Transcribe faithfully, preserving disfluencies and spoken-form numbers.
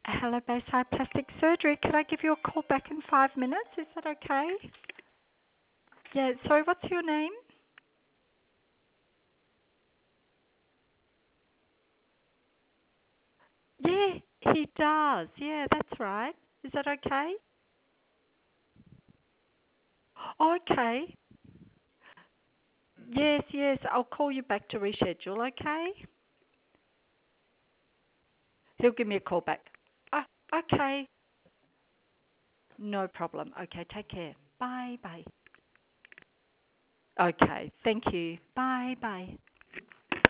Hello, Bayside Plastic Surgery. Could I give you a call back in five minutes? Is that okay? Yeah, sorry, what's your name? Yeah, he does. Yeah, that's right. Is that okay? Okay. Yes, yes. I'll call you back to reschedule, okay? He'll give me a call back. Oh, okay. No problem. Okay, take care. Bye, bye. Okay, thank you. Bye, bye.